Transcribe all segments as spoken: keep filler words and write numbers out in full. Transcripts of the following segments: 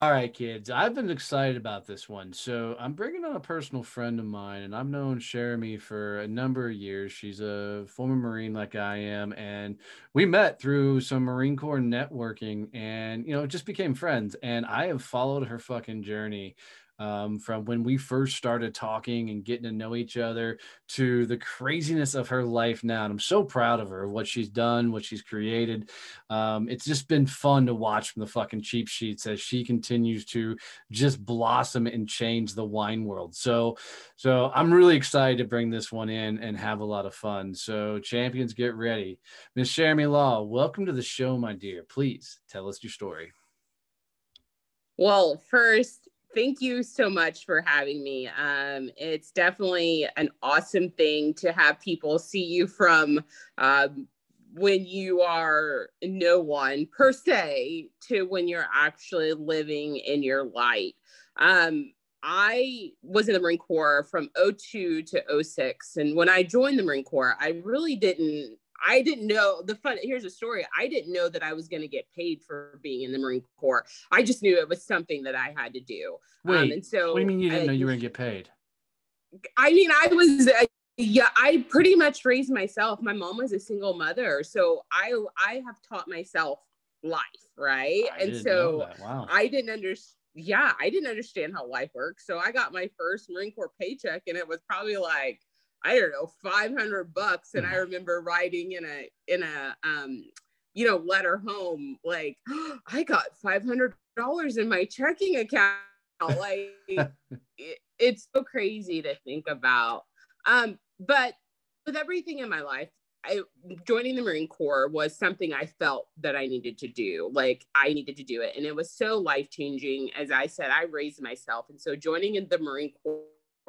All right, kids. I've been excited about this one. So I'm bringing on a personal friend of mine, and I've known Jeremy for a number of years. She's a former Marine like I am, and we met through some Marine Corps networking, and you know, just became friends. And I have followed her fucking journey. Um, from when we first started talking and getting to know each other to the craziness of her life now. And I'm so proud of her, what she's done, what she's created. Um, it's just been fun to watch from the fucking cheap sheets as she continues to just blossom and change the wine world. So, so I'm really excited to bring this one in and have a lot of fun. So, champions, get ready. Miss Jeremy Law, welcome to the show, my dear. Please tell us your story. Well, first, thank you so much for having me. Um, it's definitely an awesome thing to have people see you from um, when you are no one per se to when you're actually living in your light. Um, I was in the Marine Corps from oh two to oh six. And when I joined the Marine Corps, I really didn't I didn't know the fun. Here's a story. I didn't know that I was going to get paid for being in the Marine Corps. I just knew it was something that I had to do. Wait, um, and so what do you mean you didn't I, know you were going to get paid? I mean, I was, uh, yeah, I pretty much raised myself. My mom was a single mother. So I, I have taught myself life. Right. I And didn't know so that. Wow. I didn't understand. Yeah, I didn't understand how life works. So I got my first Marine Corps paycheck and it was probably like, I don't know, five hundred bucks. And I remember writing in a, in a, um, you know, letter home, like, oh, I got five hundred dollars in my checking account. Like, it, it's so crazy to think about. Um, but with everything in my life, I, joining the Marine Corps was something I felt that I needed to do. Like, I needed to do it. And it was so life-changing. As I said, I raised myself. And so joining in the Marine Corps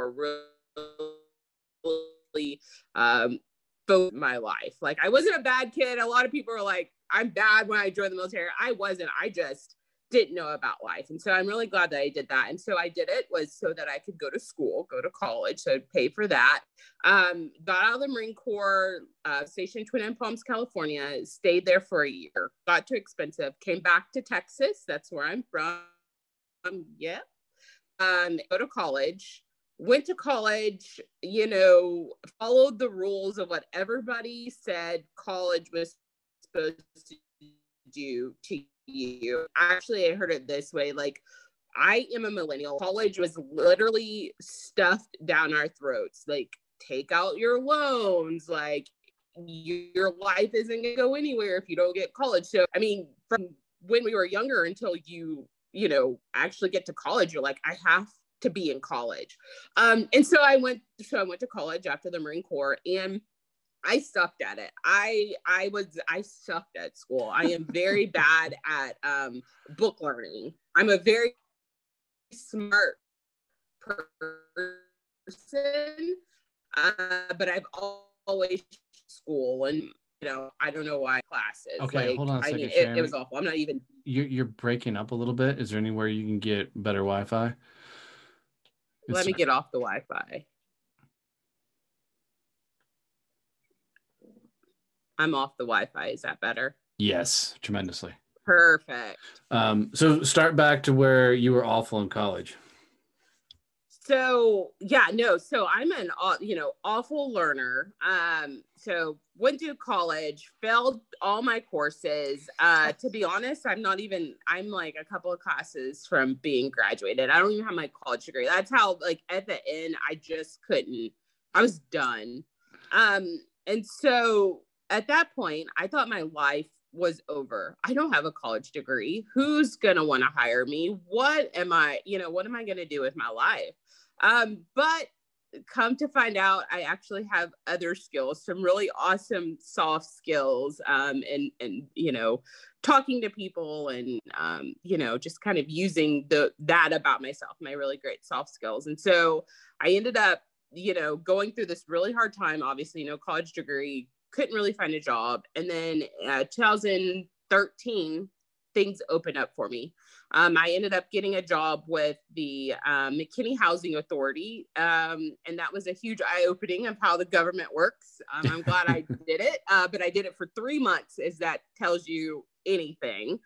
really um, focused my life. Like, I wasn't a bad kid. A lot of people are like, I'm bad when I joined the military. I wasn't. I just didn't know about life. And so I'm really glad that I did that. And so I did it was so that I could go to school, go to college. So I'd pay for that. Um, got out of the Marine Corps, uh, stationed in Twin End Palms, California, stayed there for a year, got too expensive, came back to Texas. That's where I'm from. Um, yeah. Um, go to college, went to college, you know, followed the rules of what everybody said college was supposed to do to you. Actually, I heard it this way. Like, I am a millennial. College was literally stuffed down our throats. Like, take out your loans. Like, your life isn't going to go anywhere if you don't get college. So, I mean, from when we were younger until you, you know, actually get to college, you're like, I have to be in college. Um, and so I went, so I went to college after the Marine Corps, and I sucked at it. I I was I sucked at school. I am very bad at um, book learning. I'm a very smart person, uh, but I've always school, and you know, I don't know why classes. Okay, like, hold on a I second, mean, it, Sharon. it was awful. I'm not even. You're you're breaking up a little bit. Is there anywhere you can get better Wi-Fi? Let It's me get off the Wi-Fi. I'm off the Wi-Fi. Is that better? Yes, tremendously. Perfect. Um, so start back to where you were awful in college. So yeah, no, so I'm an, you know, awful learner. Um, so went to college, failed all my courses. Uh, to be honest, I'm not even, I'm like a couple of classes from being graduated. I don't even have my college degree. That's how, like, at the end, I just couldn't, I was done. Um, and so at that point, I thought my life was over. I don't have a college degree. Who's going to want to hire me? What am I, you know, what am I going to do with my life? Um, but come to find out, I actually have other skills, some really awesome soft skills, um, and, and, you know, talking to people and, um, you know, just kind of using the, that about myself, my really great soft skills. And so I ended up, you know, going through this really hard time, obviously no college degree, couldn't really find a job. And then uh, two thousand thirteen, things opened up for me. Um, I ended up getting a job with the um, McKinney Housing Authority. Um, and that was a huge eye-opening of how the government works. Um, I'm glad I did it, uh, but I did it for three months, as that tells you anything.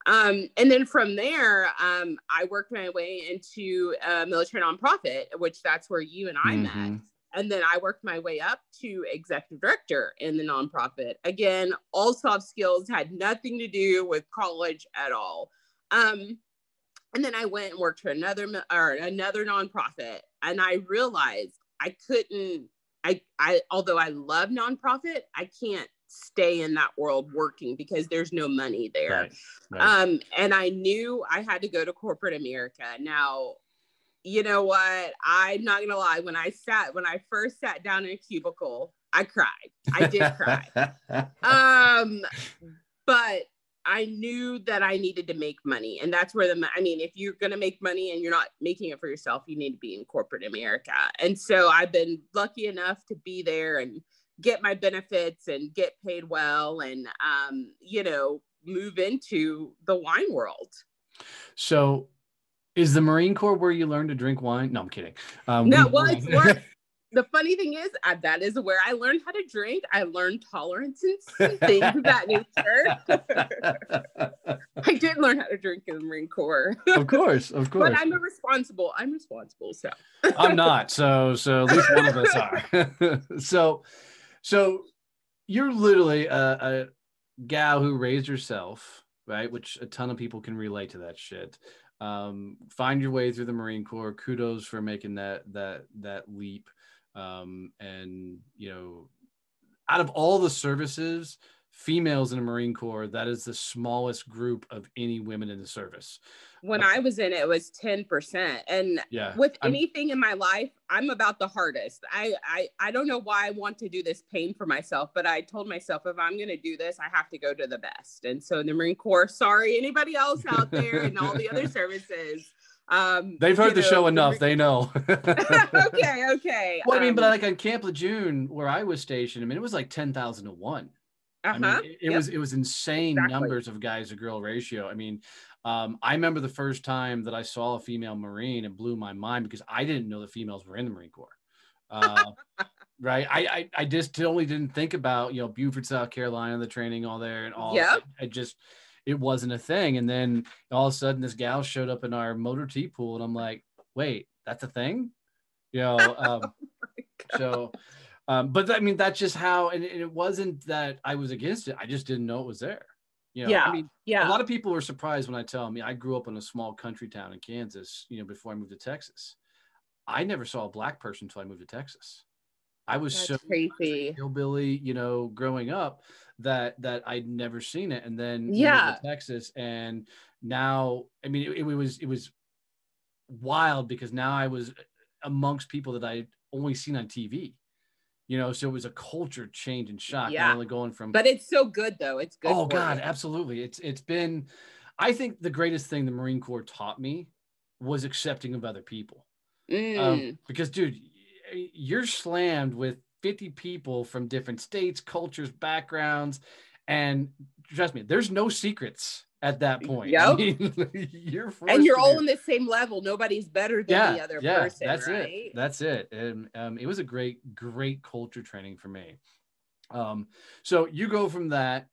Um, and then from there, um, I worked my way into a military nonprofit, which that's where you and I met. Mm-hmm. And then I worked my way up to executive director in the nonprofit. Again, all soft skills, had nothing to do with college at all. Um, and then I went and worked for another or another nonprofit, and I realized I couldn't. I, I although I love nonprofit, I can't stay in that world working because there's no money there. Right, right. Um, and I knew I had to go to corporate America. Now, you know what? I'm not gonna lie. When I sat, when I first sat down in a cubicle, I cried. I did cry. um, but I knew that I needed to make money. And that's where the, I mean, if you're going to make money and you're not making it for yourself, you need to be in corporate America. And so I've been lucky enough to be there and get my benefits and get paid well and, um, you know, move into the wine world. So is the Marine Corps where you learn to drink wine? No, I'm kidding. Um, no, well, it's where, the funny thing is uh, that is where I learned how to drink. I learned tolerances and things of that nature. I did learn how to drink in the Marine Corps. Of course, of course. But I'm a responsible. I'm responsible. So I'm not. So, so at least one of us are. so, so you're literally a, a gal who raised herself, right? Which a ton of people can relate to that shit. Um, find your way through the Marine Corps. Kudos for making that that that leap. Um, and you know, out of all the services, females in the Marine Corps, that is the smallest group of any women in the service. When uh, I was in it, it was ten percent. And yeah, with I'm, anything in my life, I'm about the hardest. I, I, I don't know why I want to do this pain for myself, but I told myself, if I'm going to do this, I have to go to the best. And so in the Marine Corps, sorry, anybody else out there and all the other services, um they've heard the know, show enough. They know. okay okay well, I mean, um, but like on Camp Lejeune where I was stationed, I mean, it was like ten thousand to one. uh-huh. I mean, it, it yep. was it was insane exactly. numbers of guys to girl ratio. I mean, um I remember the first time that I saw a female Marine, it blew my mind because I didn't know the females were in the Marine Corps. uh right I, I I just totally didn't think about, you know, Beaufort, South Carolina, the training all there and all. Yep. I, I just it wasn't a thing. And then all of a sudden this gal showed up in our motor T pool and I'm like, wait, that's a thing? You know, um, oh so, um, but I mean, that's just how, and it wasn't that I was against it. I just didn't know it was there. You know, yeah. I mean, yeah. a lot of people were surprised when I tell them, I grew up in a small country town in Kansas, you know, before I moved to Texas. I never saw a black person until I moved to Texas. I was That's so crazy hillbilly, you know, growing up that that I'd never seen it. And then yeah, Texas, and now, I mean, it, it was it was wild because now I was amongst people that I only seen on T V, you know, so it was a culture change and shock. Yeah, not only going from, but it's so good though. It's good. Oh God, you. absolutely. It's it's been, I think the greatest thing the Marine Corps taught me was accepting of other people. Mm. Um, because, dude, you're slammed with fifty people from different states, cultures, backgrounds, and trust me, there's no secrets at that point. Yep. I mean, you're and you're all do. on the same level. Nobody's better than yeah, the other yeah, person. That's right? it. That's it. And um, it was a great, great culture training for me. Um, so you go from that,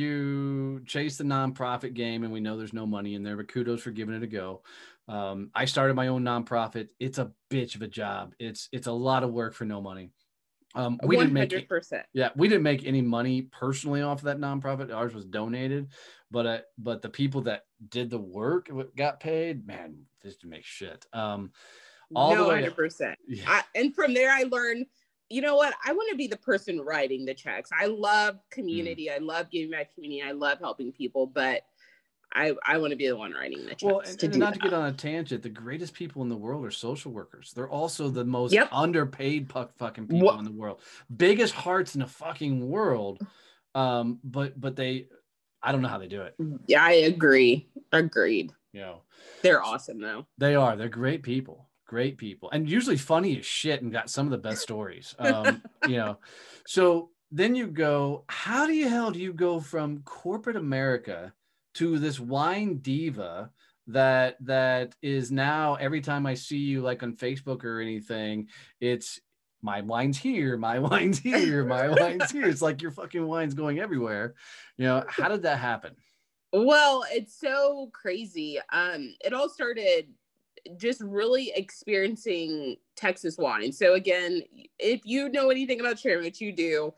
you chase the nonprofit game, and we know there's no money in there, but kudos for giving it a go. Um, I started my own nonprofit. It's a bitch of a job. It's it's a lot of work for no money. Um, we one hundred percent. didn't make yeah, we didn't make any money personally off of that nonprofit. Ours was donated, but uh, but the people that did the work got paid. Man, this to make shit. Um, all no, the way one hundred percent. Yeah. I, and from there, I learned. You know what? I want to be the person writing the checks. I love community. Mm. I love giving back to community. I love helping people, but I, I want to be the one writing the checks. Well, and, to and do not that. to get on a tangent, the greatest people in the world are social workers. They're also the most yep. underpaid puck fucking people what? in the world. Biggest hearts in the fucking world. Um, but but they, I don't know how they do it. Yeah, I agree. Agreed. You know, they're awesome though. They are. They're great people. Great people, and usually funny as shit, and got some of the best stories. Um, you know, so then you go. How the hell do you go from corporate America to this wine diva that that is now every time I see you, like on Facebook or anything, it's my wine's here, my wine's here, my wine's here. It's like your fucking wine's going everywhere. You know, how did that happen? Well, it's so crazy. Um, it all started just really experiencing Texas wine. So again, if you know anything about sharing, which you do,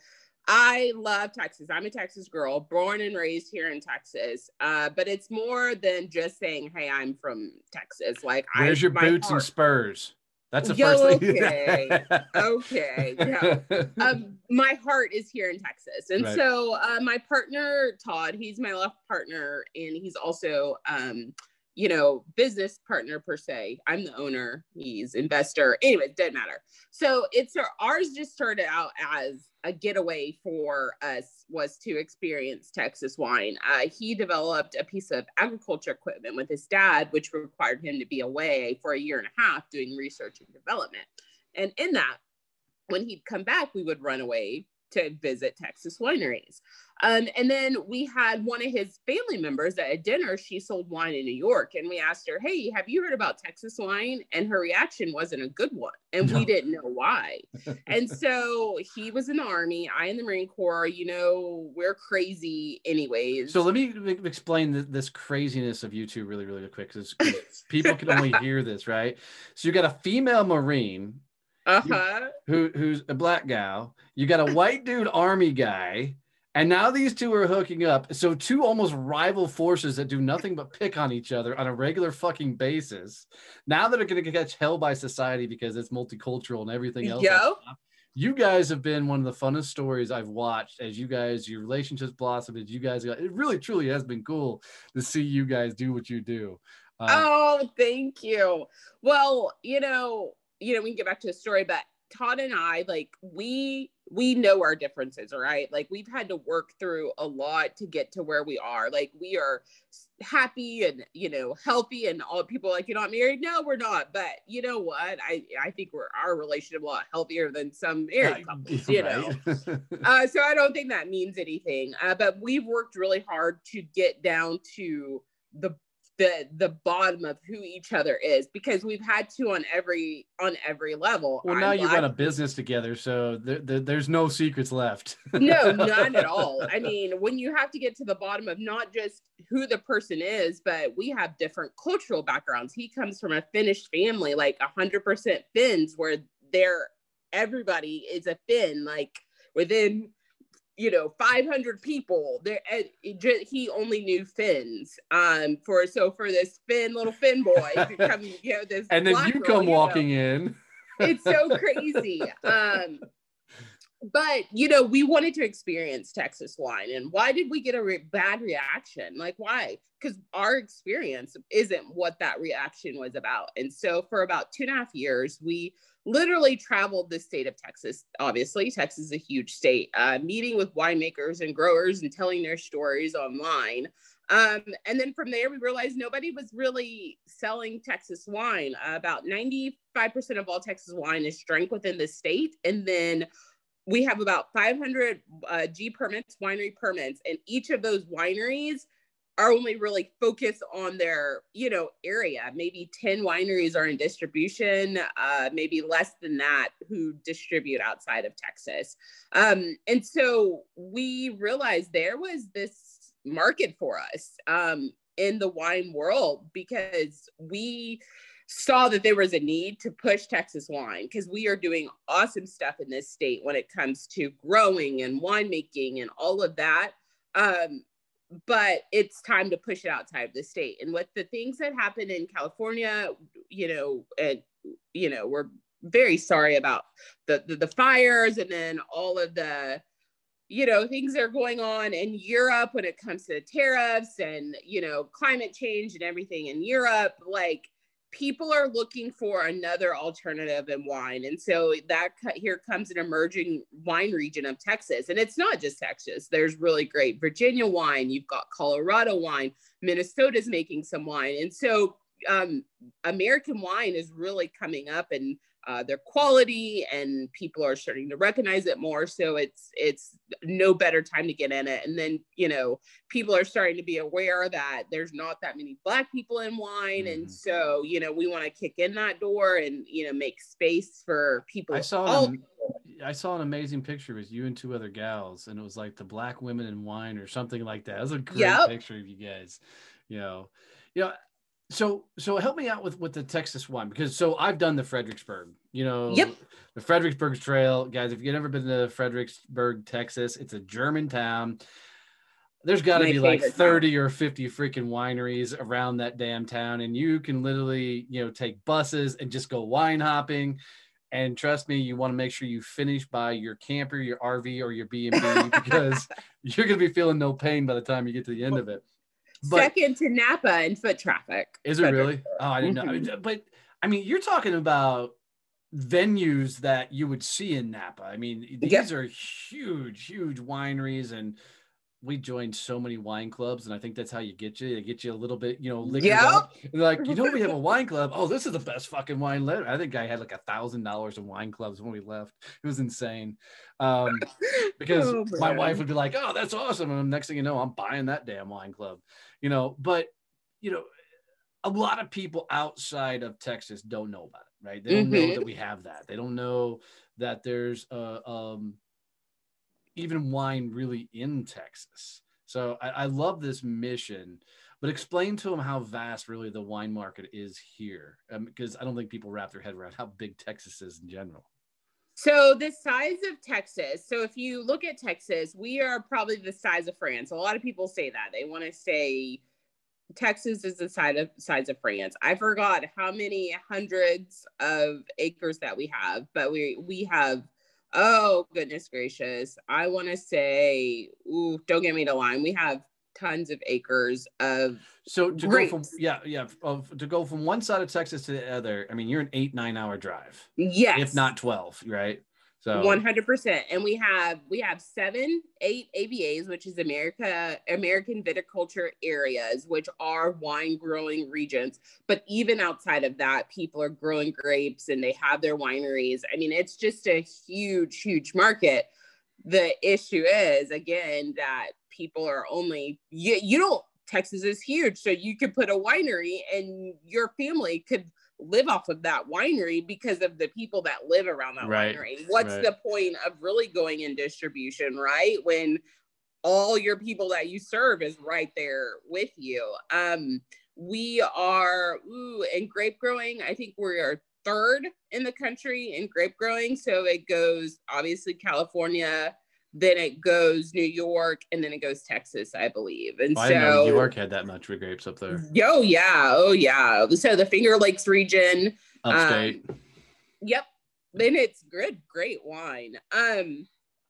I love Texas. I'm a Texas girl, born and raised here in Texas. Uh, but it's more than just saying, "Hey, I'm from Texas." Like Where's I, your my boots and heart. spurs? That's the first Yo, thing. okay, okay, no. Um, my heart is here in Texas, and Right. so uh, my partner Todd, he's my left partner, and he's also, um, you know, business partner per se. I'm the owner, he's investor. Anyway, doesn't matter. So it's ours. Just started out as a getaway for us was to experience Texas wine. Uh, he developed a piece of agriculture equipment with his dad, which required him to be away for a year and a half doing research and development. And in that, when he'd come back, we would run away to visit Texas wineries. Um, and then we had one of his family members at a dinner. She sold wine in New York. And we asked her, "Hey, have you heard about Texas wine?" And her reaction wasn't a good one. And no. We didn't know why. And so he was in the Army, I in the Marine Corps. You know, we're crazy anyways. So let me explain this craziness of you two really, really quick, because people can only hear this, right? So you got a female Marine uh-huh. who who's a black gal. You got a white dude Army guy. And now these two are hooking up. So two almost rival forces that do nothing but pick on each other on a regular fucking basis. Now that are going to catch hell by society because it's multicultural and everything else. Yep. Like you guys have been one of the funnest stories I've watched as you guys, your relationships blossomed. As you guys got, it really truly has been cool to see you guys do what you do. Uh, oh, thank you. Well, you know, you know, we can get back to the story, but Todd and I, like, we we know our differences, right? Like, we've had to work through a lot to get to where we are. Like, we are happy and, you know, healthy, and all people like, "You're not married." No, we're not. But you know what? I I think we're our relationship a lot healthier than some married couples, you know. uh, so I don't think that means anything. Uh, but we've worked really hard to get down to the the the bottom of who each other is, because we've had to on every on every level. Well, now you run a business together, so there, there, there's no secrets left. No, none at all. I mean, when you have to get to the bottom of not just who the person is, but we have different cultural backgrounds. He comes from a Finnish family, like a hundred percent Finns, where they're everybody is a Finn, like within, you know, five hundred people there. He only knew Finns. Um, for so for this Finn little Finn boy to come, you know, this and then you girl, come walking you know, in. It's so crazy. Um, but you know, we wanted to experience Texas wine, and why did we get a re- bad reaction? Like, why? Because our experience isn't what that reaction was about. And so, for about two and a half years, we literally traveled the state of Texas. Obviously, Texas is a huge state, uh, meeting with winemakers and growers and telling their stories online. Um, and then from there, we realized nobody was really selling Texas wine. Uh, about ninety-five percent of all Texas wine is drank within the state. And then we have about five hundred uh, G permits, winery permits, and each of those wineries are only really focused on their, you know, area. Maybe ten wineries are in distribution, uh, maybe less than that who distribute outside of Texas. Um, and so we realized there was this market for us um, in the wine world, because we saw that there was a need to push Texas wine, because we are doing awesome stuff in this state when it comes to growing and winemaking and all of that. Um, but it's time to push it outside of the state. And with the things that happened in California, you know, and, you know, we're very sorry about the, the, the fires, and then all of the, you know, things that are going on in Europe when it comes to tariffs and, you know, climate change and everything in Europe. Like, people are looking for another alternative in wine. And so that here comes an emerging wine region of Texas. And it's not just Texas. There's really great Virginia wine. You've got Colorado wine. Minnesota's making some wine. And so um, American wine is really coming up, and uh, their quality, and people are starting to recognize it more. So it's it's no better time to get in it. And then, you know, people are starting to be aware that there's not that many Black people in wine. Mm-hmm. And so, you know, we want to kick in that door and, you know, make space for people. I saw all- an, I saw an amazing picture with you and two other gals, and it was like the black women in wine or something like that. It was a great Yep. picture of you guys. You know, you know. So so help me out with with the Texas wine, because so I've done the Fredericksburg. You know, Yep. the Fredericksburg Trail, guys. If you've never been to Fredericksburg, Texas, it's a German town. There's got to My be like favorite thirty or fifty freaking wineries around that damn town. And you can literally, you know, take buses and just go wine hopping. And trust me, you want to make sure you finish by your camper, your R V, or your B and B, because you're going to be feeling no pain by the time you get to the end of it. But second to Napa and foot traffic. is it really? Oh, I didn't Mhm. know. But I mean, you're talking about venues that you would see in Napa. I mean, these Yep. are huge, huge wineries, and we joined so many wine clubs, and I think that's how you get you. They get you a little bit, you know, liquored Yep. up. And like, you know, we have a wine club. Oh, this is the best fucking wine left. I think I had like a thousand dollars in wine clubs when we left. It was insane. Um, because Oh, my man. wife would be like, "Oh, that's awesome," and next thing you know, I'm buying that damn wine club. You know, but you know, a lot of people outside of Texas don't know about it, right? They don't know Mhm. that we have that. They don't know that there's uh, um, even wine really in Texas. So I, I love this mission, but explain to them how vast really the wine market is here, um, because I don't think people wrap their head around how big Texas is in general. So the size of Texas, so if you look at Texas, we are probably the size of France. A lot of people say that. They want to say Texas is the size of size of France. I forgot how many hundreds of acres that we have, but we we have, oh goodness gracious, I want to say, ooh, don't get me to line. We have tons of acres of So to grapes. go from yeah yeah of, to go from one side of Texas to the other, I mean, you're an eight nine hour drive, Yes, if not twelve, right? So one hundred percent. And we have we have seven, eight A V As, which is America, American viticulture areas, which are wine growing regions. But even outside of that, people are growing grapes and they have their wineries. I mean, it's just a huge, huge market. The issue is, again, that people are only, you, you don't, Texas is huge. So you could put a winery and your family could live off of that winery because of the people that live around that right, winery. What's right. the point of really going in distribution, right? When all your people that you serve is right there with you. Um, we are, ooh, in grape growing, I think we are third in the country in grape growing. So it goes obviously California, then it goes New York, and then it goes Texas, I believe. And I so didn't know New York had that much with grapes up there. Oh yeah, oh yeah. So the Finger Lakes region, Upstate. Um, yep. Then it's good, great wine. Um,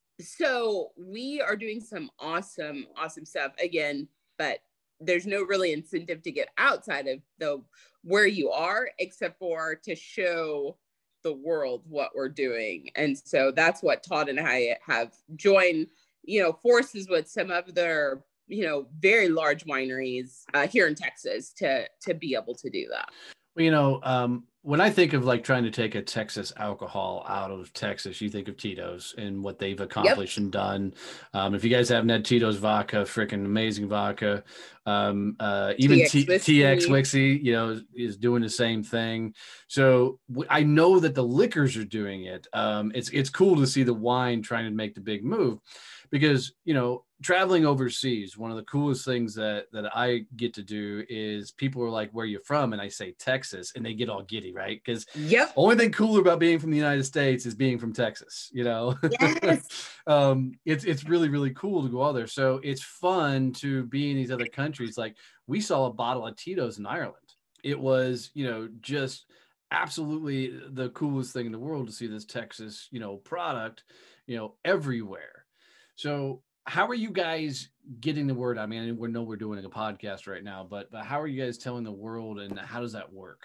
so we are doing some awesome, awesome stuff again, but there's no really incentive to get outside of the where you are, except for to show the world what we're doing. And so that's what Todd and I have joined, you know, forces with some of their, you know, very large wineries uh, here in Texas to to be able to do that. Well, you know, um, when I think of like trying to take a Texas alcohol out of Texas, you think of Tito's and what they've accomplished yep. and done. Um, if you guys haven't had Tito's vodka, freaking amazing vodka. Um, uh, even T X, T- Whiskey. T X Whiskey, you know, is, is doing the same thing. So w- I know that the liquors are doing it. Um, it's it's cool to see the wine trying to make the big move, because you know, traveling overseas, one of the coolest things that that I get to do is people are like, "Where are you from?" And I say Texas, and they get all giddy, right? Because yep, only thing cooler about being from the United States is being from Texas. You know, yes. um, it's it's really really cool to go out there. So it's fun to be in these other countries. Like we saw a bottle of Tito's in Ireland. It was, you know, just absolutely the coolest thing in the world to see this Texas, you know, product, you know, everywhere. So how are you guys getting the word? I mean, we know we're doing a podcast right now, but, but how are you guys telling the world, and how does that work?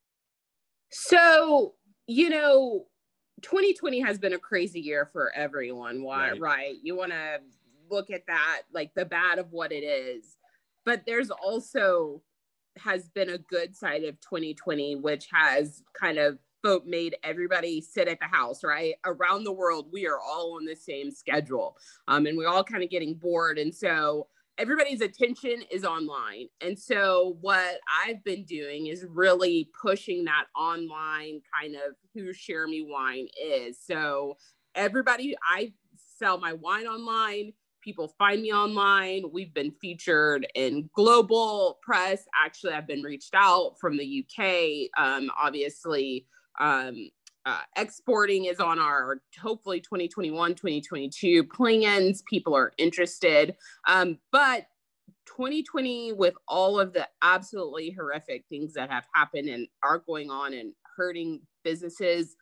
So, you know, twenty twenty has been a crazy year for everyone. Why, right? right? You want to look at that, like the bad of what it is, but there's also has been a good side of twenty twenty, which has kind of folk made everybody sit at the house, right? Around the world, we are all on the same schedule. Um, and we're all kind of getting bored. And so everybody's attention is online. And so what I've been doing is really pushing that online kind of who Share Me Wine is. So everybody, I sell my wine online. People find me online. We've been featured in global press. Actually, I've been reached out from the U K. Um, obviously, um, uh, exporting is on our hopefully twenty twenty-one, twenty twenty-two plans. People are interested. Um, but twenty twenty, with all of the absolutely horrific things that have happened and are going on and hurting businesses,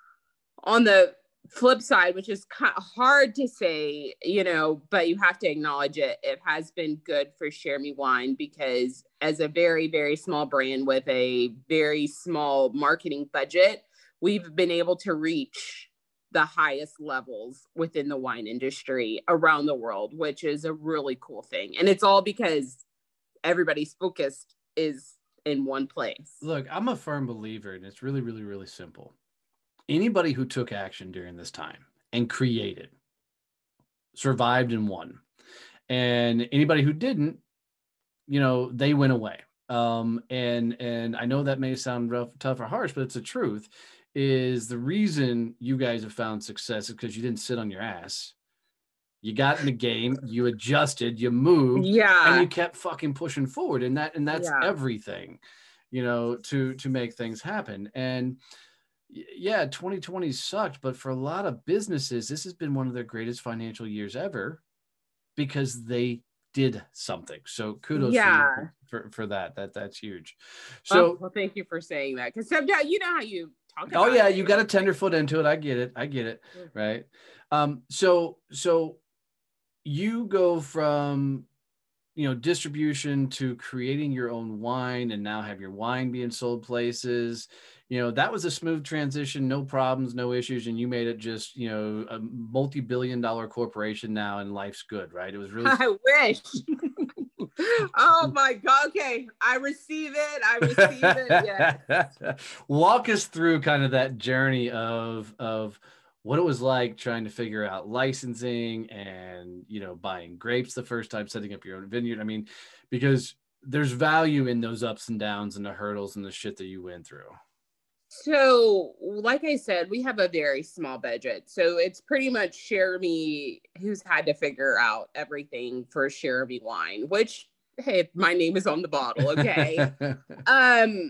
on the flip side, which is kind of hard to say, you know, but you have to acknowledge it, it has been good for Share Me Wine, because as a very, very small brand with a very small marketing budget, we've been able to reach the highest levels within the wine industry around the world, which is a really cool thing. And it's all because everybody's focused is in one place. Look, I'm a firm believer, and it's really, really, really simple. Anybody who took action during this time and created, survived and won. And anybody who didn't, you know, they went away. Um, and and I know that may sound rough, tough, or harsh, but it's the truth. Is the reason you guys have found success is because you didn't sit on your ass. You got in the game, you adjusted, you moved, yeah, and you kept fucking pushing forward. And that and that's yeah. everything, you know, to to make things happen. And yeah, twenty twenty sucked, but for a lot of businesses, this has been one of their greatest financial years ever because they did something. So kudos yeah. to you for, for that. That that's huge. So oh, well, thank you for saying that, because sometimes you know how you talk oh about yeah, it. you got a tenderfoot into it. I get it. I get it. Mm-hmm. Right. Um, so so you go from, you know, distribution to creating your own wine, and now have your wine being sold places. You know, that was a smooth transition, no problems, no issues. And you made it just, you know, a multi-billion dollar corporation now, and life's good, right? It was really. I wish. Oh my God. Okay. I receive it. I receive it. Yes. Walk us through kind of that journey of, of, what it was like trying to figure out licensing and, you know, buying grapes the first time, setting up your own vineyard. I mean, because there's value in those ups and downs and the hurdles and the shit that you went through. So, like I said, we have a very small budget. So it's pretty much Share Me who's had to figure out everything for Share Me Wine, which, hey, my name is on the bottle. Okay. um,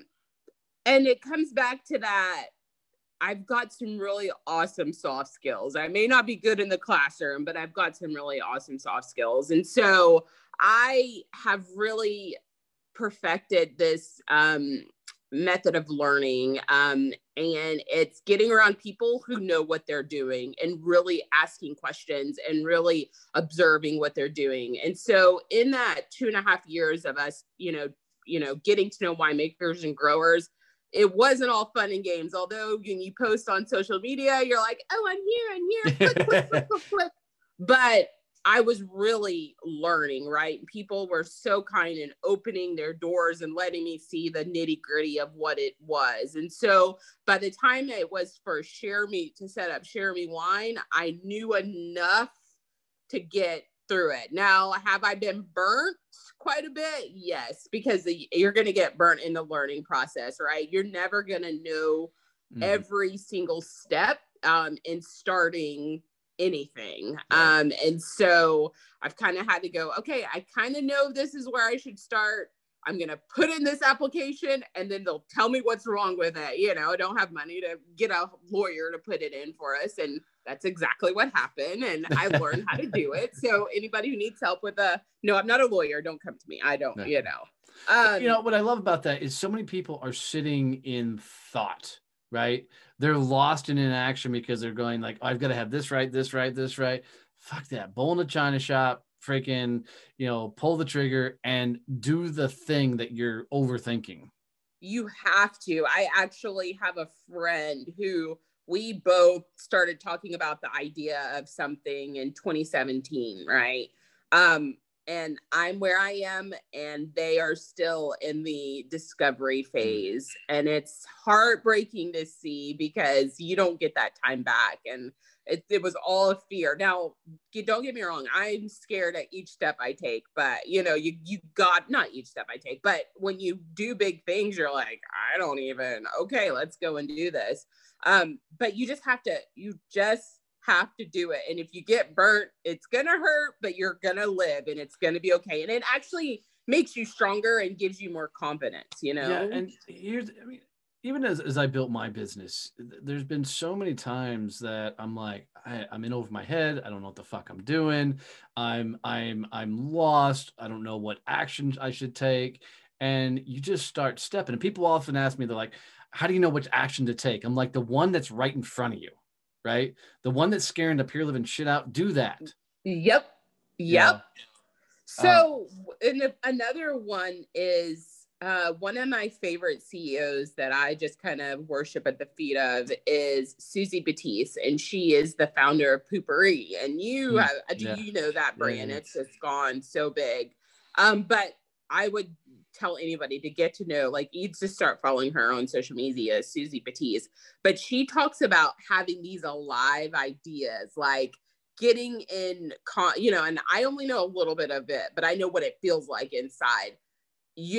and it comes back to that. I've got some really awesome soft skills. I may not be good in the classroom, but I've got some really awesome soft skills. And so I have really perfected this um, method of learning. Um, and it's getting around people who know what they're doing and really asking questions and really observing what they're doing. And so in that two and a half years of us, you know, you know, getting to know winemakers and growers, it wasn't all fun and games. Although when you post on social media, you're like, oh, I'm here, I'm here, click, click, click, click, click. But I was really learning, right? People were so kind and opening their doors and letting me see the nitty gritty of what it was. And so by the time it was for Share Me to set up Share Me Wine, I knew enough to get through it. Now, have I been burnt quite a bit? Yes, because you're going to get burnt in the learning process, right? You're never going to know mm. every single step um, in starting anything. Right. Um, and so I've kind of had to go, okay, I kind of know this is where I should start. I'm going to put in this application and then they'll tell me what's wrong with it. You know, I don't have money to get a lawyer to put it in for us. And that's exactly what happened. And I learned how to do it. So anybody who needs help with a, no, I'm not a lawyer. Don't come to me. I don't, no. you know. Um, you know, what I love about that is so many people are sitting in thought, right? They're lost in inaction because they're going like, oh, I've got to have this right, this right, this right. Fuck that. Bowl in a china shop, freaking, you know, pull the trigger and do the thing that you're overthinking. You have to. I actually have a friend who we both started talking about the idea of something in twenty seventeen, right? Um, and I'm where I am and they are still in the discovery phase. Mm. And it's heartbreaking to see because you don't get that time back. And it, it was all a fear. Now, don't get me wrong. I'm scared at each step I take, but you know, you, you got, not each step I take, but when you do big things, you're like, I don't even, okay, let's go and do this. Um, but you just have to, you just have to do it. And if you get burnt, it's going to hurt, but you're going to live and it's going to be okay. And it actually makes you stronger and gives you more confidence, you know? Yeah. And here's, I mean, even as, as I built my business, there's been so many times that I'm like, I, I'm in over my head. I don't know what the fuck I'm doing. I'm, I'm, I'm lost. I don't know what actions I should take. And you just start stepping. And people often ask me, they're like, how do you know which action to take? I'm like, the one that's right in front of you, right? The one that's scaring the pure living shit out, do that. Yep. Yep. Yeah. So um, and the, another one is, Uh, one of my favorite C E Os that I just kind of worship at the feet of is Susie Batiste, and she is the founder of Poopery. And you, mm, have, do yeah. you know that brand? Yeah, yeah. It's just gone so big. Um, but I would tell anybody to get to know, like, you just start following her on social media, Susie Batiste. But she talks about having these alive ideas, like getting in, con- you know, and I only know a little bit of it, but I know what it feels like inside. You.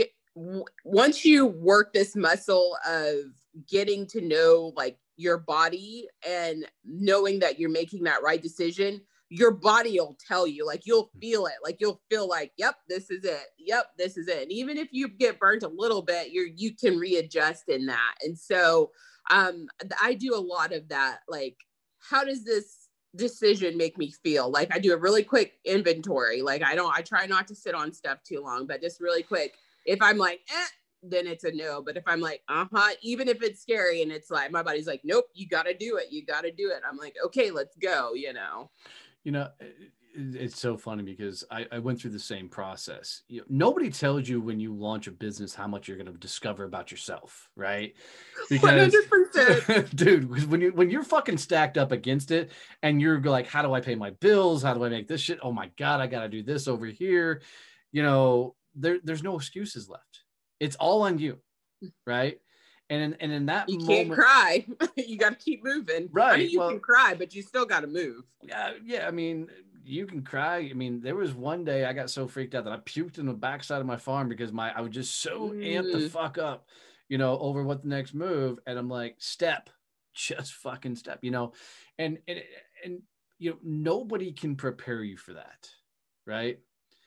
Once you work this muscle of getting to know like your body and knowing that you're making that right decision, your body will tell you, like, you'll feel it, like you'll feel like, yep, this is it. Yep, this is it. And even if you get burnt a little bit, you're, you can readjust in that. And so um, I do a lot of that. Like, how does this decision make me feel? Like, I do a really quick inventory. Like, I don't, I try not to sit on stuff too long, but just really quick. If I'm like, eh, then it's a no. But if I'm like, uh-huh, even if it's scary and it's like, my body's like, nope, you got to do it. You got to do it. I'm like, okay, let's go, you know? You know, it's so funny because I, I went through the same process. You know, nobody tells you when you launch a business how much you're going to discover about yourself, right? Because, one hundred percent. Dude, because when you when you're fucking stacked up against it and you're like, how do I pay my bills? How do I make this shit? Oh my God, I got to do this over here. You know, there there's no excuses left. It's all on you, right? And in, and in that you moment, can't cry. You got to keep moving. Right. I mean, you well, can cry, but you still got to move. Yeah, yeah. I mean, you can cry. I mean, there was one day I got so freaked out that I puked in the backside of my farm because my I was just so mm. amped the fuck up, you know, over what the next move. And I'm like, step, just fucking step, you know, and and and you know, nobody can prepare you for that, right?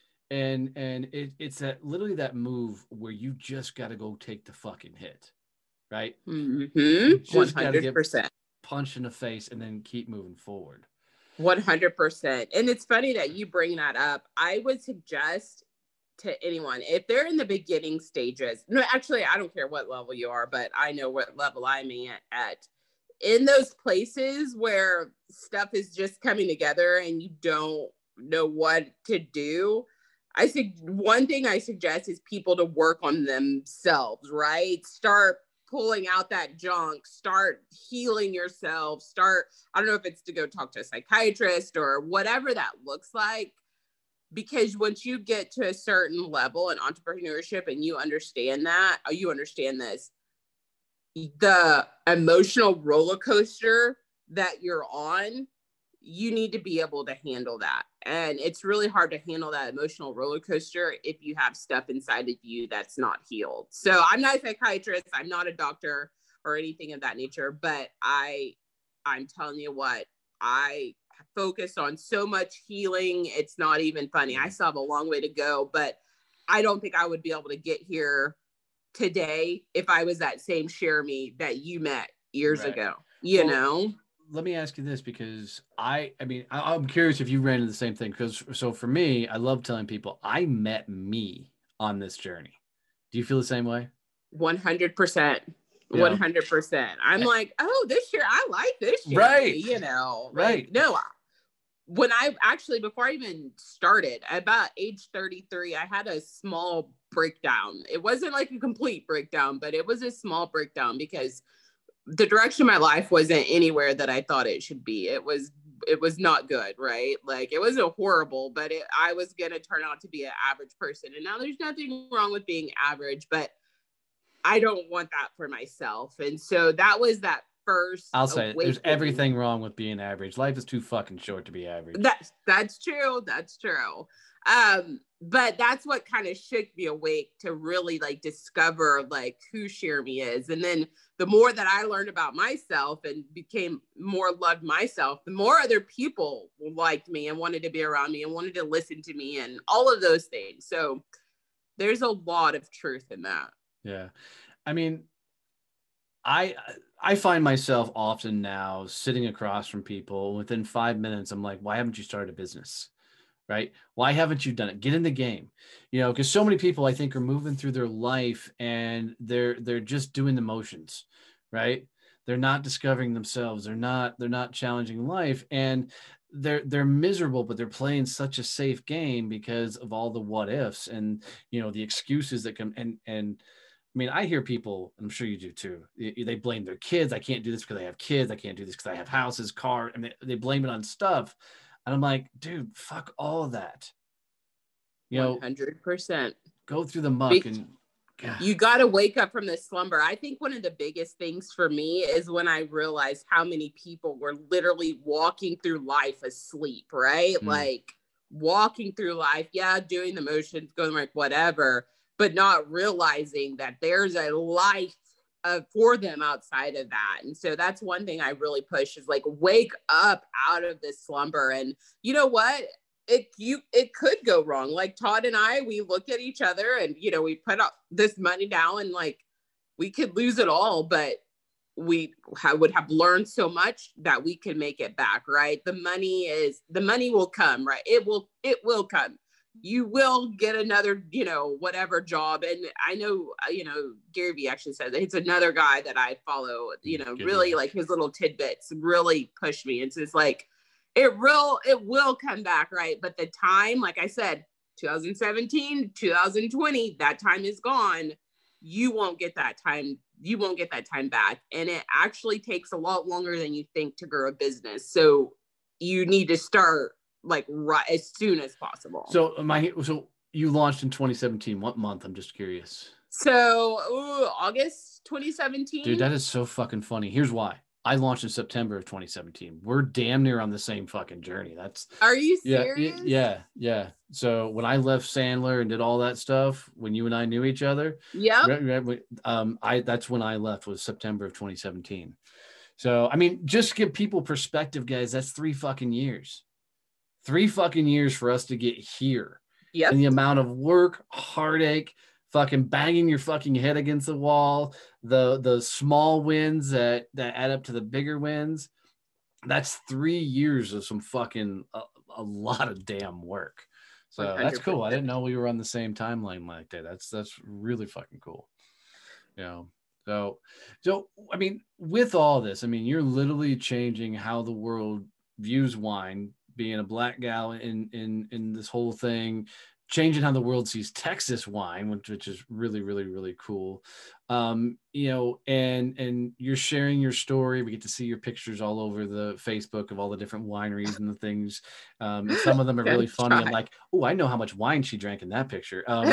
And and it, it's that literally that move where you just got to go take the fucking hit, right? Mm-hmm. one hundred percent. Punched in the face and then keep moving forward. one hundred percent. And it's funny that you bring that up. I would suggest to anyone, if they're in the beginning stages, no, actually, I don't care what level you are, but I know what level I'm at, at. In those places where stuff is just coming together and you don't know what to do, I think one thing I suggest is people to work on themselves, right? Start pulling out that junk, start healing yourself, start, I don't know if it's to go talk to a psychiatrist or whatever that looks like. Because once you get to a certain level in entrepreneurship and you understand that, or you understand this, the emotional roller coaster that you're on, you need to be able to handle that. And it's really hard to handle that emotional roller coaster if you have stuff inside of you that's not healed. So I'm not a psychiatrist. I'm not a doctor or anything of that nature, but I, I'm telling you what, I focus on so much healing. It's not even funny. I still have a long way to go, but I don't think I would be able to get here today if I was that same Jeremy that you met years right. ago, you well, know? Let me ask you this, because I, I mean, I, I'm curious if you ran into the same thing. Because so for me, I love telling people I met me on this journey. Do you feel the same way? one hundred percent. Yeah. one hundred percent. I'm like, oh, this year, I like this year. Right. You know, right. Like, no, when I actually, before I even started, about age thirty-three, I had a small breakdown. It wasn't like a complete breakdown, but it was a small breakdown because the direction of my life wasn't anywhere that I thought it should be. It was, it was not good, right? Like, it wasn't horrible, but it, I was going to turn out to be an average person. And now there's nothing wrong with being average, but I don't want that for myself. And so that was that first. I'll say awakening. There's everything wrong with being average. Life is too fucking short to be average. That's, that's true. That's true. Um, but that's what kind of shook me awake to really like discover like who Jeremy is. And then the more that I learned about myself and became more loved myself, the more other people liked me and wanted to be around me and wanted to listen to me and all of those things. So there's a lot of truth in that. Yeah. I mean, I I find myself often now sitting across from people. Within five minutes, I'm like, why haven't you started a business? Right? Why haven't you done it? Get in the game, you know, because so many people I think are moving through their life and they're they're just doing the motions, right? They're not discovering themselves. They're not they're not challenging life, and they're they're miserable, but they're playing such a safe game because of all the what ifs and you know the excuses that come and and. I mean, I hear people, I'm sure you do too. They blame their kids. I can't do this because I have kids. I can't do this because I have houses, cars. I mean, they blame it on stuff. And I'm like, dude, fuck all of that. You know, one hundred percent. Go through the muck and God. You got to wake up from this slumber. I think one of the biggest things for me is when I realized how many people were literally walking through life asleep, right? Mm. Like walking through life, yeah, doing the motions, going like whatever, but not realizing that there's a life uh, for them outside of that. And so that's one thing I really push is like, wake up out of this slumber. And you know what? It, you, it could go wrong. Like Todd and I, we look at each other and, you know, we put up this money down and like, we could lose it all, but we ha- would have learned so much that we can make it back. Right. The money is, the money will come, right? It will, it will come. You will get another, you know, whatever job. And I know, you know, Gary Vee actually said that it's another guy that I follow, you know, Good really like his little tidbits really push me. It's just like, it will, it will come back. Right. But the time, like I said, twenty seventeen, twenty twenty, that time is gone. You won't get that time. You won't get that time back. And it actually takes a lot longer than you think to grow a business. So you need to start like right as soon as possible. So my so you launched in twenty seventeen. What month? I'm just curious. So ooh, August twenty seventeen. Dude, that is so fucking funny. Here's why. I launched in September of twenty seventeen. We're damn near on the same fucking journey. That's Are you yeah, serious? Yeah, yeah. So when I left Sandler and did all that stuff, when you and I knew each other, yeah, um, I that's when I left was September of twenty seventeen. So I mean, just to give people perspective, guys, that's three fucking years. Three fucking years for us to get here. Yep. And the amount of work, heartache, fucking banging your fucking head against the wall, the the small wins that that add up to the bigger wins. That's three years of some fucking a, a lot of damn work. So one hundred percent. That's cool. I didn't know we were on the same timeline like that. That's that's really fucking cool. You know. So so I mean, with all this, I mean, you're literally changing how the world views wine. Being a black gal in in in this whole thing, changing how the world sees Texas wine, which which is really really really cool. Um, you know, and and you're sharing your story. We get to see your pictures all over the Facebook of all the different wineries and the things. Um, and some of them are really funny. I'm like, oh, I know how much wine she drank in that picture. Um,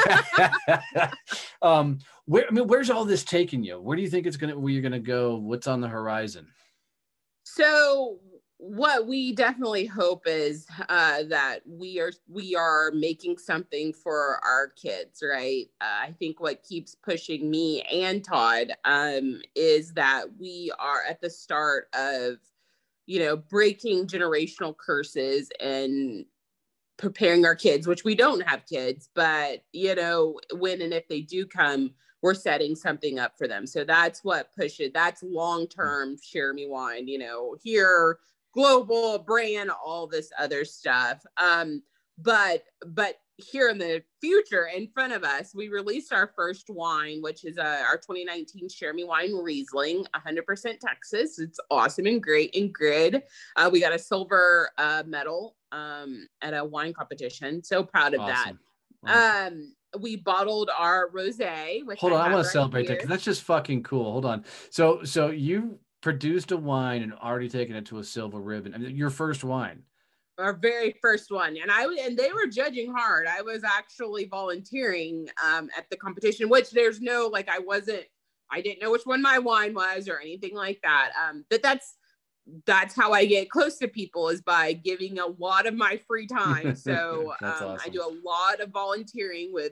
um, where I mean, where's all this taking you? Where do you think it's gonna? Where you're gonna go? What's on the horizon? So. What we definitely hope is uh, that we are we are making something for our kids, right? Uh, I think what keeps pushing me and Todd um, is that we are at the start of, you know, breaking generational curses and preparing our kids, which we don't have kids, but, you know, when and if they do come, we're setting something up for them. So that's what pushes, that's long-term Jeremy Wine, you know, here, global brand, all this other stuff. Um, but, but here in the future, in front of us, we released our first wine, which is uh, our twenty nineteen Jeremy Wine Riesling, one hundred percent Texas. It's awesome and great and good. Uh, we got a silver uh, medal um, at a wine competition. So proud of awesome. that. Awesome. Um, we bottled our rosé. Which Hold on, I, I want to right celebrate here. that because that's just fucking cool. Hold on. So, so you produced a wine and already taken it to a silver ribbon. I mean, your first wine. Our very first one. And I and they were judging hard. I was actually volunteering um, at the competition, which there's no, like, I wasn't, I didn't know which one my wine was or anything like that. Um, but that's that's how I get close to people, is by giving a lot of my free time. So um, awesome. I do a lot of volunteering with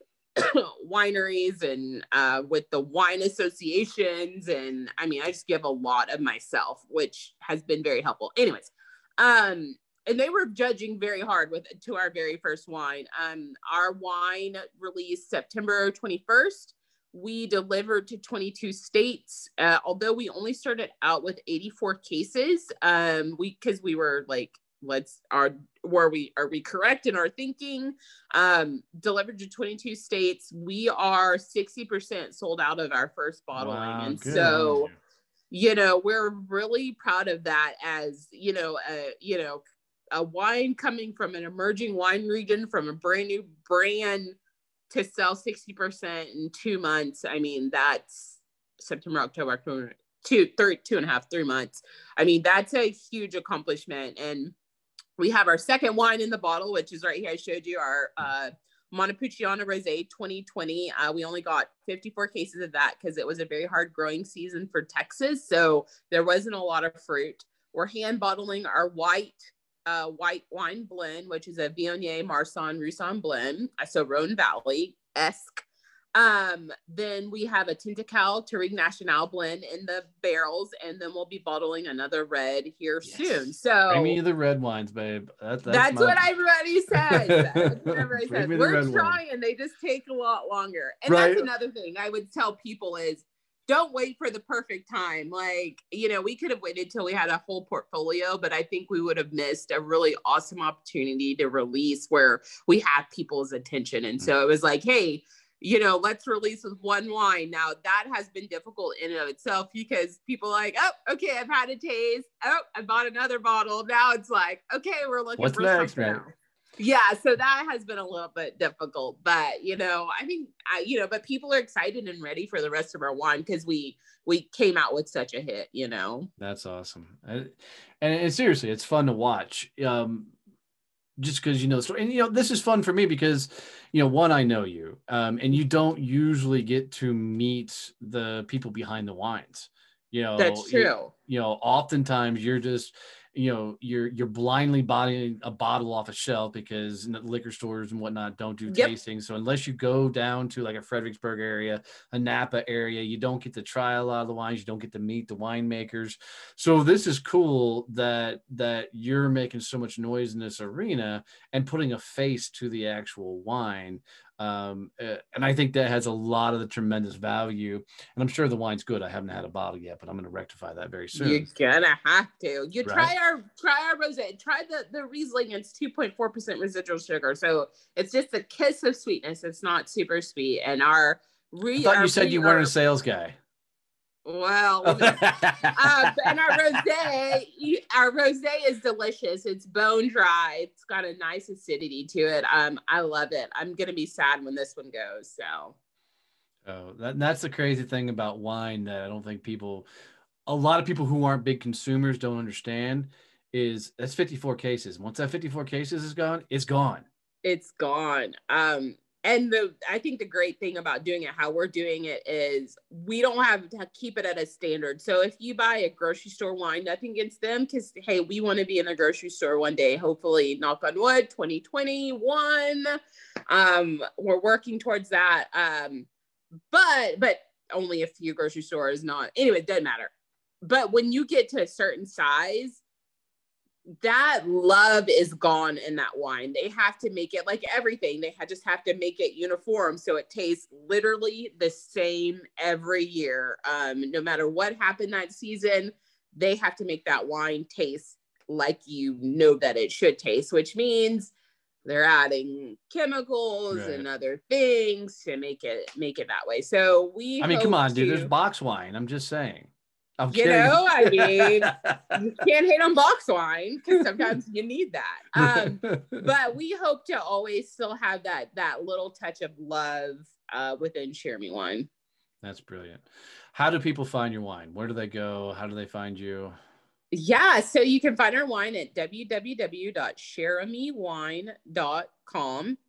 wineries and uh, with the wine associations. And I mean, I just give a lot of myself, which has been very helpful. Anyways, um, and they were judging very hard with to our very first wine. Um, our wine released September twenty-first. We delivered to twenty-two states. Uh, although we only started out with eighty-four cases, um, we because we were like, let's are were we are we correct in our thinking? Um, delivered to twenty-two states. We are sixty percent sold out of our first bottling, wow, and so you. you know we're really proud of that. As you know, uh, you know, a wine coming from an emerging wine region, from a brand new brand, to sell sixty percent in two months. I mean, that's September, October, October, two, three, two and a half, three months. I mean, that's a huge accomplishment. And we have our second wine in the bottle, which is right here. I showed you our uh, Montepulciano Rosé twenty twenty. Uh, we only got fifty-four cases of that because it was a very hard growing season for Texas. So there wasn't a lot of fruit. We're hand bottling our white uh, white wine blend, which is a Viognier Marsanne Roussanne blend. So Rhone Valley-esque. Um, then we have a Tintacal Tourigue National blend in the barrels, and then we'll be bottling another red here yes. soon. So bring me the red wines, babe. That, that's that's my... what everybody says. That's what everybody says. We're trying, and they just take a lot longer. And right. that's another thing I would tell people is, don't wait for the perfect time. Like, you know, we could have waited till we had a whole portfolio, but I think we would have missed a really awesome opportunity to release where we have people's attention. And so it was like, hey, you know, let's release with one wine. Now that has been difficult in and of itself because people are like, oh, okay, I've had a taste. Oh, I bought another bottle. Now it's like, okay, we're looking What's for next, something man? else. Yeah, so that has been a little bit difficult, but you know, I think I, you know, but people are excited and ready for the rest of our wine because we we came out with such a hit, you know. That's awesome, and, and seriously, it's fun to watch. Um, just because you know, so and you know, this is fun for me because you know, one, I know you, um, and you don't usually get to meet the people behind the wines. You know, that's true. You, you know, oftentimes you're just. You know, you're you're blindly buying a bottle off a shelf because liquor stores and whatnot don't do yep. tastings. So unless you go down to like a Fredericksburg area, a Napa area, you don't get to try a lot of the wines. You don't get to meet the winemakers. So this is cool that that you're making so much noise in this arena and putting a face to the actual wine. Um, uh, and I think that has a lot of the tremendous value. And I'm sure the wine's good. I haven't had a bottle yet, but I'm going to rectify that very soon. You're gonna have to. You right? try our try our rosé. Try the the Riesling. It's two point four percent residual sugar, so it's just a kiss of sweetness. It's not super sweet. And our re. I thought our you said re- you weren't a sales guy. Well, uh, and our rosé, our rosé is delicious. It's bone dry. It's got a nice acidity to it. Um, I love it. I'm gonna be sad when this one goes. So, oh, that, that's the crazy thing about wine that I don't think people, a lot of people who aren't big consumers don't understand is that's fifty-four cases. Once that fifty-four cases is gone, it's gone. It's gone. Um. And the I think the great thing about doing it, how we're doing it, is we don't have to keep it at a standard. So if you buy a grocery store wine, nothing against them, because hey, we want to be in a grocery store one day. Hopefully, knock on wood, twenty twenty-one. Um, we're working towards that. Um, but but only a few grocery stores. Not anyway. It doesn't matter. But when you get to a certain size, that love is gone in that wine. They have to make it like everything. They just have to make it uniform so it tastes literally the same every year. Um, no matter what happened that season, they have to make that wine taste like you know that it should taste, which means they're adding chemicals right. and other things to make it make it that way. So we I mean, come on, to, dude, there's box wine. I'm just saying. I'm you kidding. know, I mean, you can't hate on box wine because sometimes you need that. Um, but we hope to always still have that that little touch of love uh, within Share Me Wine. That's brilliant. How do people find your wine? Where do they go? How do they find you? Yeah, so you can find our wine at w w w dot share me wine dot com.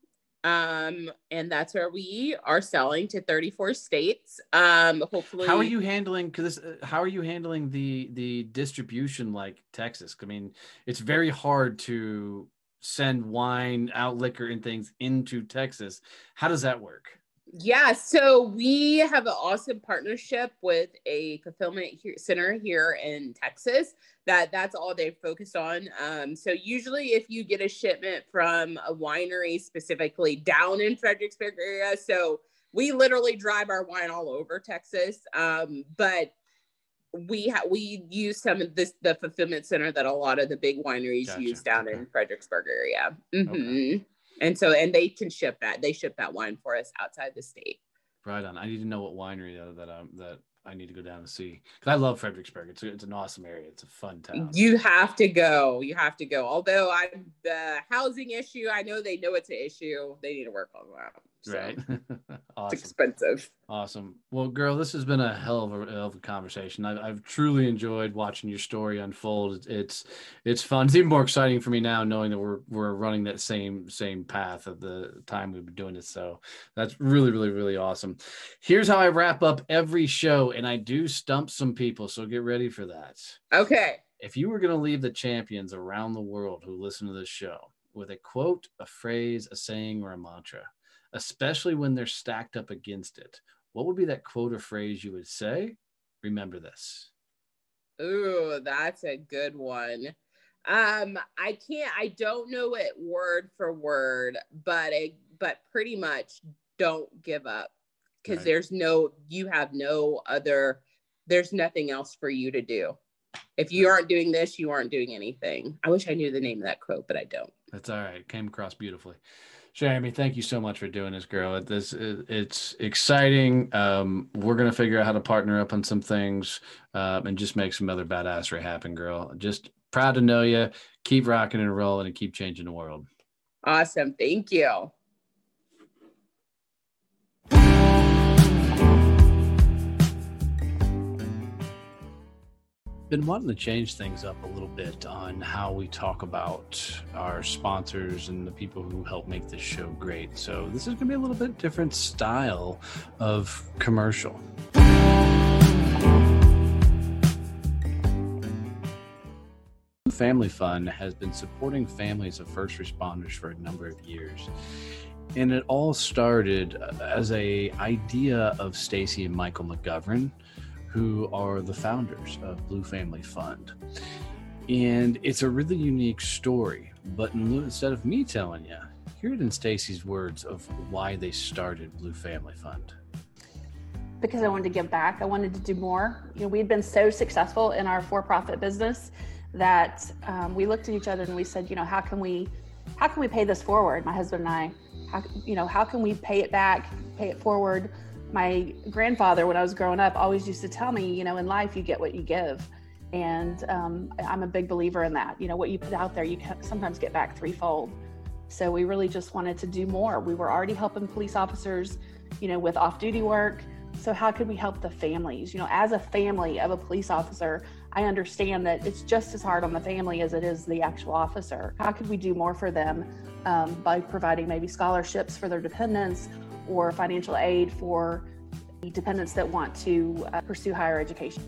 Um, and that's where we are selling to thirty-four states. Um, hopefully. How are you handling, because uh, how are you handling the the distribution like Texas? I mean, it's very hard to send wine, out liquor, and things into Texas. How does that work? Yeah, so we have an awesome partnership with a fulfillment here, center here in Texas. That that's all they focus on. Um, so usually, if you get a shipment from a winery specifically down in Fredericksburg area, so we literally drive our wine all over Texas. Um, but we ha- we use some of this the fulfillment center that a lot of the big wineries Gotcha. use down Okay. in Fredericksburg area. Mm-hmm. Okay. And so, and they can ship that. They ship that wine for us outside the state. Right on. I need to know what winery that that um that I need to go down and see, because I love Fredericksburg. It's a, it's an awesome area. It's a fun town. You have to go. You have to go. Although I'm the housing issue, I know they know it's an issue. They need to work on that. So. Right. Awesome. It's expensive. Awesome. Well, girl, this has been a hell of a, hell of a conversation. I've, I've truly enjoyed watching your story unfold. It's it's fun. It's even more exciting for me now knowing that we're we're running that same same path at the time we've been doing this. So that's really, really, really awesome. Here's how I wrap up every show, and I do stump some people, so get ready for that. Okay. If you were going to leave the champions around the world who listen to this show with a quote, a phrase, a saying, or a mantra, especially when they're stacked up against it, what would be that quote or phrase you would say? Remember this. Ooh, that's a good one. Um, I can't, I don't know it word for word, but it, but pretty much don't give up, because Right. there's no, you have no other, there's nothing else for you to do. If you aren't doing this, you aren't doing anything. I wish I knew the name of that quote, but I don't. That's all right. Came across beautifully. Jeremy, thank you so much for doing this, girl. This it's exciting. Um, we're gonna figure out how to partner up on some things, um, and just make some other badassery happen, girl. Just proud to know you. Keep rocking and rolling, and keep changing the world. Awesome. Thank you. Been wanting to change things up a little bit on how we talk about our sponsors and the people who help make this show great. So this is going to be a little bit different style of commercial. Family Fund has been supporting families of first responders for a number of years. And it all started as a idea of Stacy and Michael McGovern, who are the founders of Blue Family Fund. And it's a really unique story, but instead of me telling you, hear it in Stacy's words of why they started Blue Family Fund. Because I wanted to give back. I wanted to do more. You know, we had been so successful in our for-profit business that um, we looked at each other and we said, you know, how can we, how can we pay this forward? My husband and I, how, you know, how can we pay it back, pay it forward? My grandfather, when I was growing up, always used to tell me, you know, in life, you get what you give. And um, I'm a big believer in that. You know, what you put out there, you can sometimes get back threefold. So we really just wanted to do more. We were already helping police officers, you know, with off-duty work. So how could we help the families? You know, as a family of a police officer, I understand that it's just as hard on the family as it is the actual officer. How could we do more for them um, by providing maybe scholarships for their dependents, or financial aid for dependents that want to uh, pursue higher education?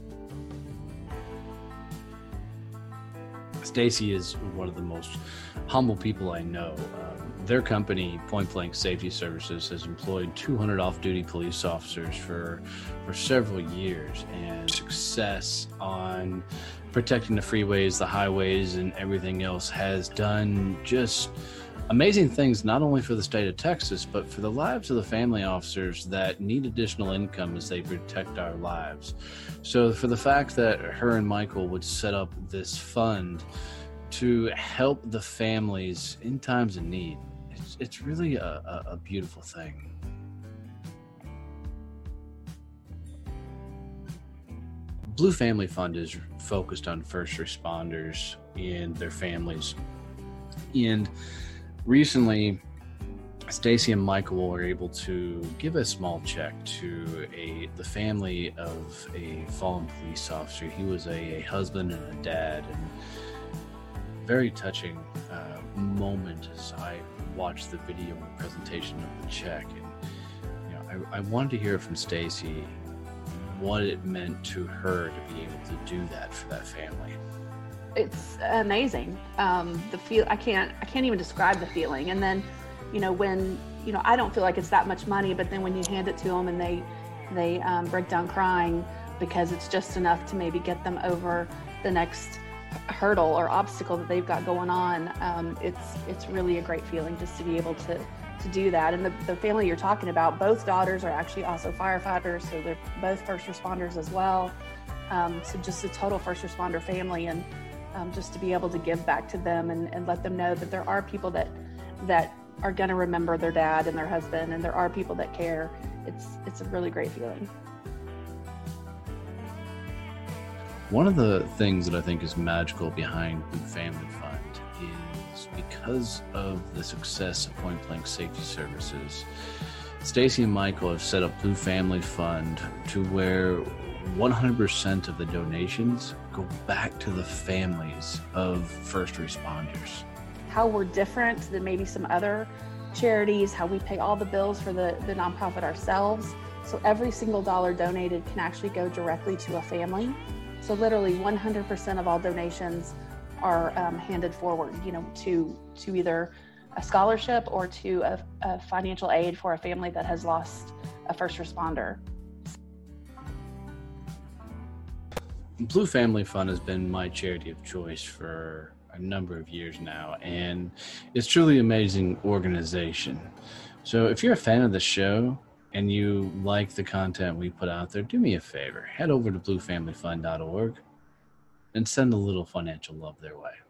Stacy is one of the most humble people I know. Um, their company, Point Blank Safety Services, has employed two hundred off-duty police officers for, for several years, and success on protecting the freeways, the highways, and everything else has done just amazing things, not only for the state of Texas, but for the lives of the family officers that need additional income as they protect our lives. So for the fact that her and Michael would set up this fund to help the families in times of need, it's, it's really a, a, a beautiful thing. Blue Family Fund is focused on first responders and their families. And recently, Stacy and Michael were able to give a small check to a the family of a fallen police officer. He was a, a husband and a dad, and very touching uh, moment as I watched the video and presentation of the check, and you know, I, I wanted to hear from Stacy what it meant to her to be able to do that for that family. It's amazing. Um, the feel I can't I can't even describe the feeling. And then, you know, when you know I don't feel like it's that much money, but then when you hand it to them and they they um, break down crying because it's just enough to maybe get them over the next hurdle or obstacle that they've got going on, um, it's it's really a great feeling just to be able to to do that. And the, the family you're talking about, both daughters are actually also firefighters, so they're both first responders as well. Um, so just a total first responder family, and um, just to be able to give back to them and, and let them know that there are people that that are going to remember their dad and their husband, and there are people that care. It's it's a really great feeling. One of the things that I think is magical behind Blue Family Fund is because of the success of Point Blank Safety Services, Stacy and Michael have set up Blue Family Fund to where one hundred percent of the donations go back to the families of first responders. How we're different than maybe some other charities, how we pay all the bills for the, the nonprofit ourselves. So every single dollar donated can actually go directly to a family. So literally one hundred percent of all donations are um, handed forward, you know, to to either a scholarship or to a, a financial aid for a family that has lost a first responder. Blue Family Fund has been my charity of choice for a number of years now, and it's truly an amazing organization. So if you're a fan of the show and you like the content we put out there, do me a favor, head over to blue family fund dot org and send a little financial love their way.